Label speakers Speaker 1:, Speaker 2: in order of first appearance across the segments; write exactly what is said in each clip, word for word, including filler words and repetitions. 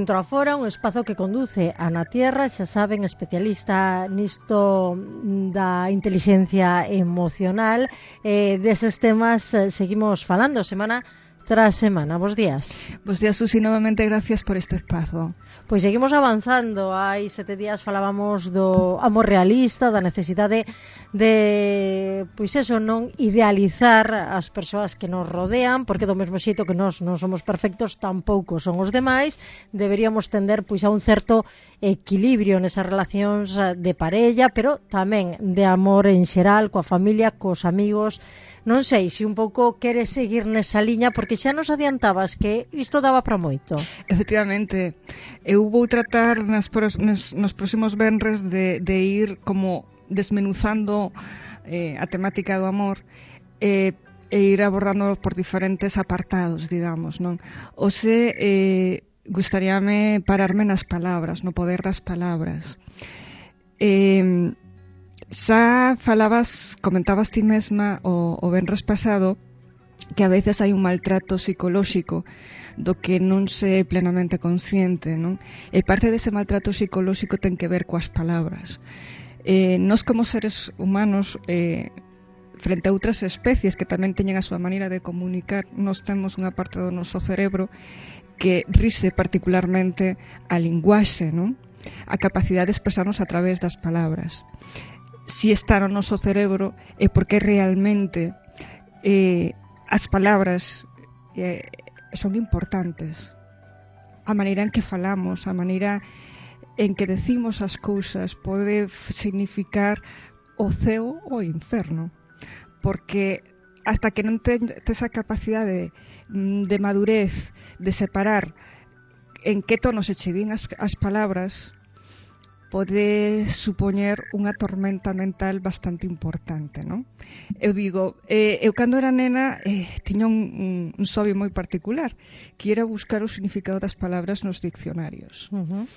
Speaker 1: Dentro a Fora, un espazo que conduce a Na Tierra, xa saben, especialista nisto da inteligencia emocional. Eh, deses temas eh, seguimos falando semana tras semana. Bos días.
Speaker 2: Bos días, Susi, novamente gracias por este espazo.
Speaker 1: Pois seguimos avanzando. Hai sete días falábamos do amor realista, da necesidade de, pois eso, non idealizar as persoas que nos rodean, porque do mesmo xeito que nós non somos perfectos, tampouco son os demais. Deberíamos tender pois a un certo equilibrio nesas relacións de parella, pero tamén de amor en xeral, coa familia, cos amigos. Non sei se un pouco queres seguir nesa liña, porque xa nos adiantabas que isto daba para moito.
Speaker 2: Efectivamente, eu vou tratar nas, nos, nos próximos venres de, de ir como desmenuzando eh, a temática do amor eh, e ir abordando por diferentes apartados, digamos, non? Ose, eh, gustaríame pararme nas palabras, no poder das palabras. Eh, Xa falabas, comentabas ti mesma o, o venres pasado que a veces hai un maltrato psicolóxico do que non se é plenamente consciente, non? E parte dese maltrato psicolóxico ten que ver coas palabras. Eh, nós como seres humanos, eh, frente a outras especies que tamén teñen a súa maneira de comunicar, nós temos unha parte do noso cerebro que rise particularmente a linguaxe, non? A capacidade de expresarnos a través das palabras. Si está no noso cerebro é porque realmente eh, as palabras eh, son importantes. A maneira en que falamos, a maneira en que decimos as cousas pode significar o ceo ou o inferno, porque hasta que non tes esa capacidade de madurez de separar en que tono se che din as, as palabras, pode supoñer unha tormenta mental bastante importante, non? Eu digo, eh, eu cando era nena eh, tiña un, un sobe moi particular, que era buscar o significado das palabras nos diccionarios. Uh-huh.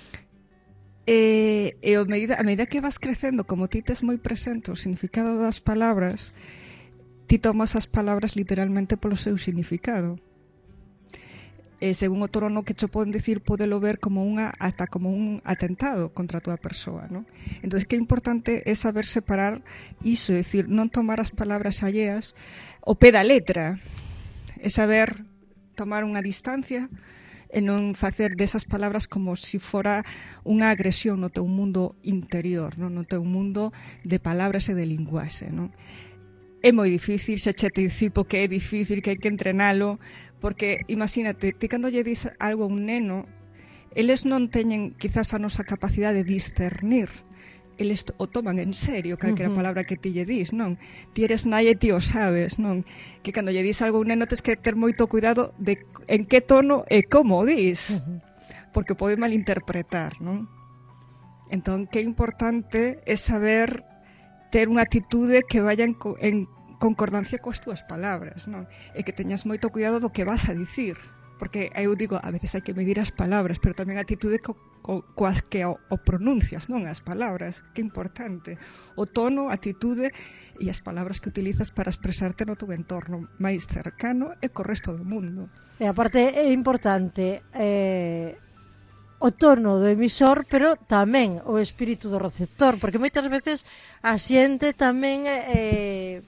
Speaker 2: E, e a, medida, a medida que vas crecendo, como ti tes moi presente o significado das palabras, ti tomas as palabras literalmente polo seu significado. E según o tono que cho poden decir, podelo ver como unha ata como un atentado contra a túa persoa, non? Entonces, que importante é saber separar iso, é dicir, non tomar as palabras alleas o pé da letra, é saber tomar unha distancia e non facer desas palabras como se si fora unha agresión no teu mundo interior, non? No teu mundo de palabras e de linguaxe, non? É moi difícil, xa che te dicipo que é difícil, que hai que entrenalo, porque imagínate, ti cando lle dis algo a un neno, eles non teñen quizás a nosa capacidade de discernir, eles o toman en serio calquera uh-huh. palabra que ti lle dis, non? Ti eres nai e ti o sabes, non? Que cando lle dis algo a un neno tens que ter moito cuidado de en que tono e como o dis, uh-huh. porque pode malinterpretar, non? Entón, que importante é saber ter unha atitude que vaya en, en concordancia coas túas palabras, non? E que teñas moito cuidado do que vas a dicir, porque eu digo, a veces hai que medir as palabras, pero tamén a atitude co, co, coas que o, o pronuncias, non? As palabras, que importante. O tono, a atitude e as palabras que utilizas para expresarte no teu entorno máis cercano e co resto do mundo.
Speaker 1: E aparte é importante eh... o tono do emisor, pero tamén o espírito do receptor, porque moitas veces a xente tamén eh,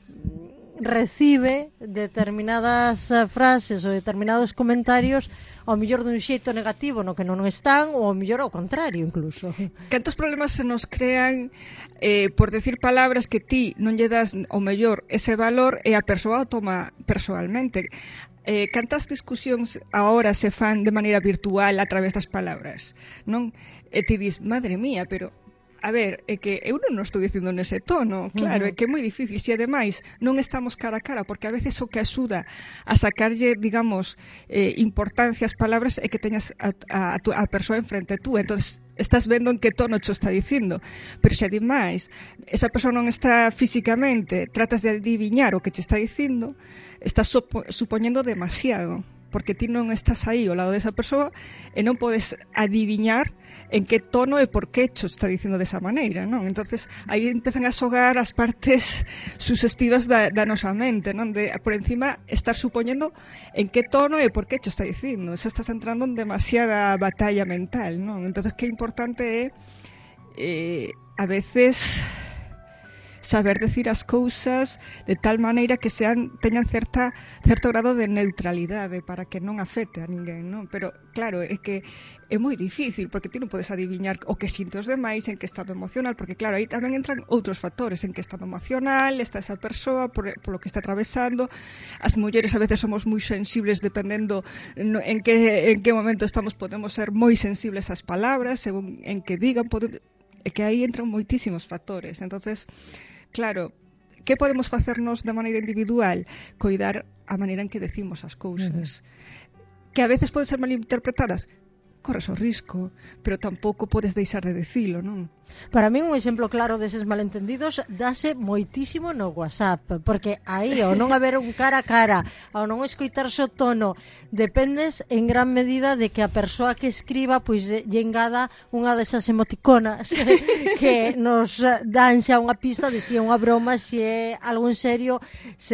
Speaker 1: recibe determinadas frases ou determinados comentarios ao mellor dun xeito negativo no que non están, ou ao mellor ao contrario incluso.
Speaker 2: Cantos problemas se nos crean eh, por decir palabras que ti non lle das ao mellor ese valor e a persoa o toma personalmente. Eh, cantas discusións agora se fan de maneira virtual a través das palabras, non? E ti dis, madre mía, pero a ver, é que eu non estou dicindo nese tono, claro, uh-huh. é que é moi difícil, e ademais non estamos cara a cara, porque a veces o que axuda a sacarlle, digamos, eh, importancia ás palabras é que teñas a, a, a persoa enfrente tú, entonces estás vendo en que tono cho está dicindo, pero se ademais esa persoa non está físicamente, tratas de adiviñar o que che está dicindo, estás supo, supoñendo demasiado. porque ti non estás aí ao lado desa persoa e non podes adiviñar en que tono e por que cho está dicindo desa maneira, non? Entonces aí empezan a xogar as partes sugestivas da, da nosa mente, non? De por encima estar supoñendo en que tono e por que cho está dicindo. Se estás entrando en demasiada batalla mental, non? Entonces que importante é eh, a veces saber decir as cousas de tal maneira que sean teñan certa certo grado de neutralidade para que non afecte a ninguén, non? Pero claro, é que é moi difícil porque ti non podes adiviñar o que sinto os demais, en que estado emocional, porque claro, aí tamén entran outros factores, en que estado emocional está esa persoa, por, por lo que está atravesando. As mulleres a veces somos moi sensibles dependendo no, en que en que momento estamos, podemos ser moi sensibles ás palabras, según en que digan, pode, é que aí entran moitísimos factores. Entonces, claro, que podemos facernos de maneira individual? Coidar a maneira en que decimos as cousas. Uh-huh. Que a veces poden ser malinterpretadas. Corres o risco, pero tampouco podes deixar de dicilo, non?
Speaker 1: Para mí un exemplo claro deses malentendidos dase moitísimo no WhatsApp, porque aí ao non haber un cara a cara, ao non escoitarse o tono, dependes en gran medida de que a persoa que escriba pois lle engada unha desas emoticonas que nos dan xa unha pista de se é unha broma, se é algo en serio,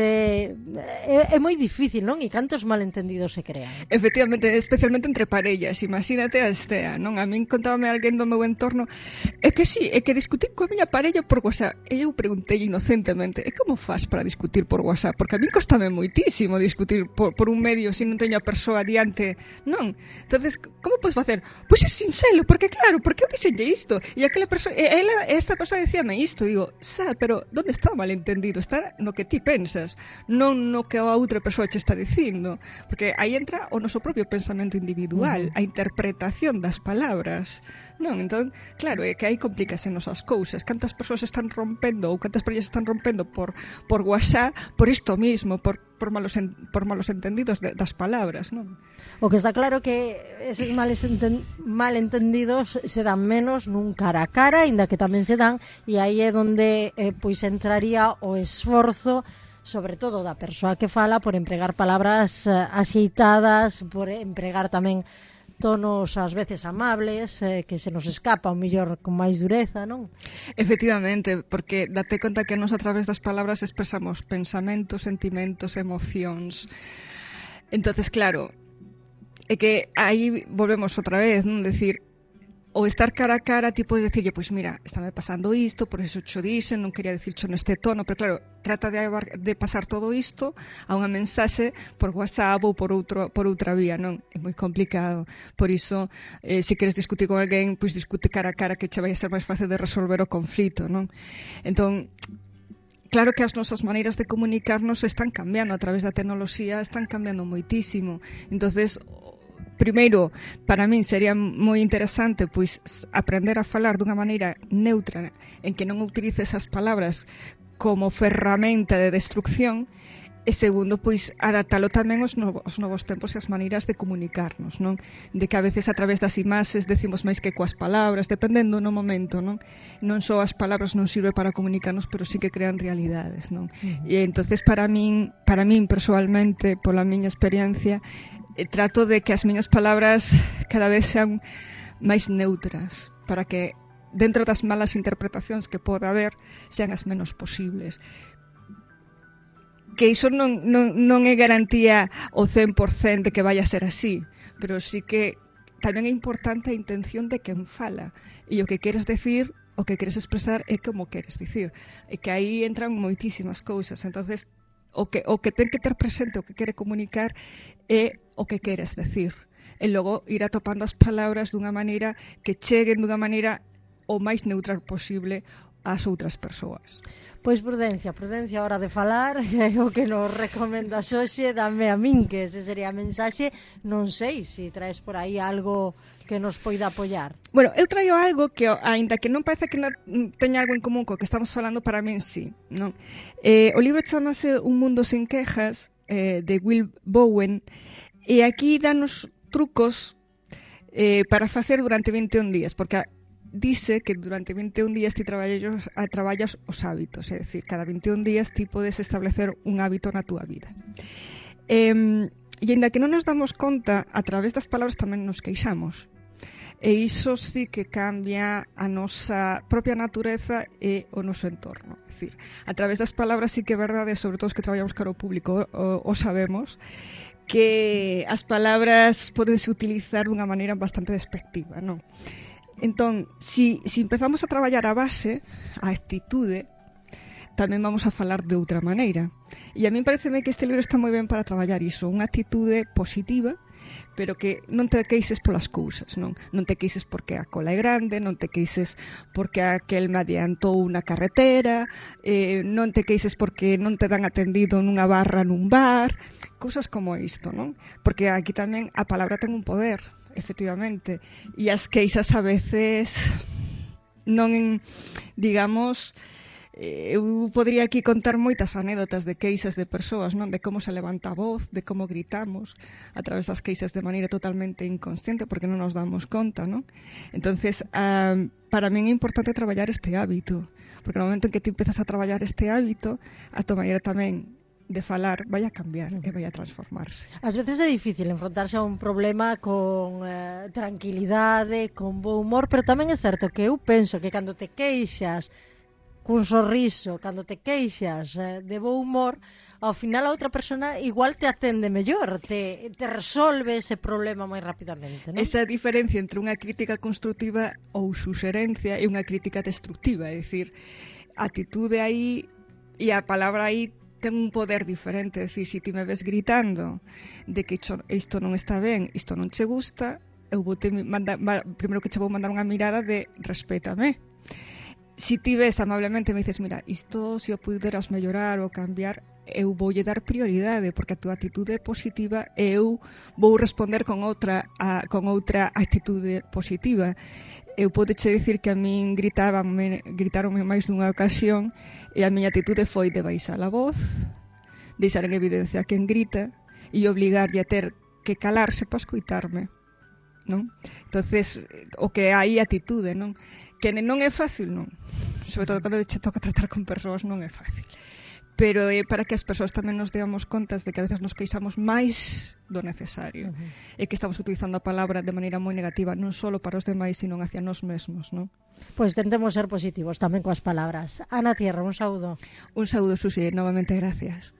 Speaker 1: se é, é moi difícil, non? E cantos malentendidos se crean.
Speaker 2: Efectivamente, especialmente entre parellas, imagínate a estea, non? A min contábame alguén do meu entorno, é que sí, é que discutir coa miña parella por WhatsApp. E eu preguntei inocentemente, e como faz para discutir por WhatsApp? Porque a mí costame moitísimo discutir por, por un medio se non teño a persoa adiante, non? Entonces, como podes facer? Pois é sinxelo, porque claro, porque eu dixenlle isto, e aquela persoa, e ela, esta persoa dicíame isto, digo, xa, pero onde está o malentendido? Está no que ti pensas, non no que a outra persoa che está dicindo, porque aí entra o noso propio pensamento individual, uh-huh. a interpretación das palabras, non? Entón, claro, é que hai complicasenos as cousas. Cantas persoas están rompendo ou cantas parellas están rompendo por, por WhatsApp por isto mismo, por, por, malos, en, por malos entendidos de, das palabras, non?
Speaker 1: O que está claro que eses males enten, malentendidos se dan menos nun cara a cara, ainda que tamén se dan, e aí é onde eh, pois entraría o esforzo sobre todo da persoa que fala por empregar palabras eh, axeitadas, por empregar tamén tonos ás veces amables, eh, que se nos escapa o mellor con máis dureza, non?
Speaker 2: Efectivamente, porque date conta que nos a través das palabras expresamos pensamentos, sentimentos, emocións. Entonces, claro, é que aí volvemos outra vez, non? Decir, o estar cara a cara, ti podes decirlle, pois mira, estáme pasando isto, por eso cho dixen, non quería dicircho neste tono, pero claro, trata de, de pasar todo isto a unha mensaxe por WhatsApp ou por outro por outra vía, non? É moi complicado. Por iso, eh, se queres discutir con alguén, pois discute cara a cara, que che vai a ser máis fácil de resolver o conflito, non? Entón, claro que as nosas maneiras de comunicarnos están cambiando a través da tecnoloxía, están cambiando moitísimo. Entonces, primeiro, para min sería moi interesante pois aprender a falar dunha maneira neutra en que non utilice esas palabras como ferramenta de destrucción, e segundo, pois adaptalo tamén aos novos, aos novos tempos e as maneiras de comunicarnos, non? De que a veces a través das imaxes decimos máis que coas palabras, dependendo no momento, non? Non só as palabras non sirve para comunicarnos, pero sí que crean realidades, non? Uh-huh. E entonces para min, para min persoalmente, pola miña experiencia, trato de que as miñas palabras cada vez sean máis neutras, para que dentro das malas interpretacións que pode haber sean as menos posibles. Que iso non, non, non é garantía o cen por cento de que vai a ser así, pero sí que tamén é importante a intención de quen fala, e o que queres decir, o que queres expresar é como queres dicir, e que aí entran moitísimas cousas. Entonces, o que, o que ten que ter presente, o que quere comunicar é o que queres decir, e logo ir atopando as palabras dunha maneira que cheguen dunha maneira o máis neutral posible ás outras persoas.
Speaker 1: Pois prudencia, prudencia a hora de falar, é o que nos recomendas hoxe, dame a min, que ese sería a mensaxe. Non sei se traes por aí algo que nos poida apoiar.
Speaker 2: Bueno, eu traio algo que, aínda que non parece que non teña algo en común co que estamos falando, para min sí, non? Eh, o libro chamase Un mundo sin quejas, eh, de Will Bowen, e aquí danos trucos eh, para facer durante vinte e un días, porque dice que durante vinte e un días ti traballas, traballas os hábitos, é dicir, cada vinte e un días ti podes establecer un hábito na túa vida. Eh, E ainda que non nos damos conta, a través das palabras tamén nos queixamos. E iso sí que cambia a nosa propia natureza e o noso entorno. É dicir, a través das palabras sí que é verdade, sobre todo os que traballamos cara ao público, o, o sabemos, que as palabras podense utilizar dunha maneira bastante despectiva, non? Entón, si, si empezamos a traballar a base, a actitude, tamén vamos a falar de outra maneira. E a mí pareceme que este libro está moi ben para traballar iso, unha actitude positiva, pero que non te queixes polas cousas, non? Non te queixes porque a cola é grande, non te queixes porque aquel me adiantou unha carretera, eh, non te queixes porque non te dan atendido nunha barra nun bar, cousas como isto, non? Porque aquí tamén a palabra ten un poder, efectivamente, e as queixas a veces non, digamos... Eu podría aquí contar moitas anécdotas de queixas de persoas, non? De como se levanta a voz, de como gritamos a través das queixas de maneira totalmente inconsciente porque non nos damos conta, non? Entonces, um, para min é importante traballar este hábito, porque no momento en que ti empezas a traballar este hábito, a tua maneira tamén de falar vai a cambiar e vai a transformarse.
Speaker 1: Ás veces é difícil enfrontarse a un problema con eh, tranquilidade, con bo humor, pero tamén é certo que eu penso que cando te queixas cun sorriso, cando te queixas eh, de bo humor, ao final a outra persona igual te atende mellor, te, te resolve ese problema moi rapidamente, non?
Speaker 2: Esa diferencia entre unha crítica constructiva ou suxerencia e unha crítica destructiva, é dicir, a actitude aí e a palabra aí ten un poder diferente, é dicir, se ti me ves gritando de que isto non está ben, isto non che gusta, eu vou te manda, primeiro que che vou mandar unha mirada de respétame. Si ti ves amablemente e me dices, mira, isto se o puderas mellorar ou cambiar, eu voulle dar prioridade, porque a tua actitude é positiva e eu vou responder con outra a, con outra actitude positiva. Eu podeche dicir que a min gritabanme, gritaronme máis dunha ocasión e a miña actitude foi de baixar a voz, deixar en evidencia a quen grita e obligarlle a ter que calarse para escoitarme, non? Entonces, o que hai actitude, non? Que non é fácil, non. Sobre todo cando che toca tratar con persoas non é fácil. Pero é para que as persoas tamén nos deamos contas de que a veces nos queixamos máis do necesario. Uh-huh. E que estamos utilizando a palabra de maneira moi negativa, non só para os demais, sino hacia nós mesmos, non?
Speaker 1: Pois tentemos ser positivos tamén coas palabras. Ana Tierra, un saúdo.
Speaker 2: Un saúdo, Susi, novamente gracias.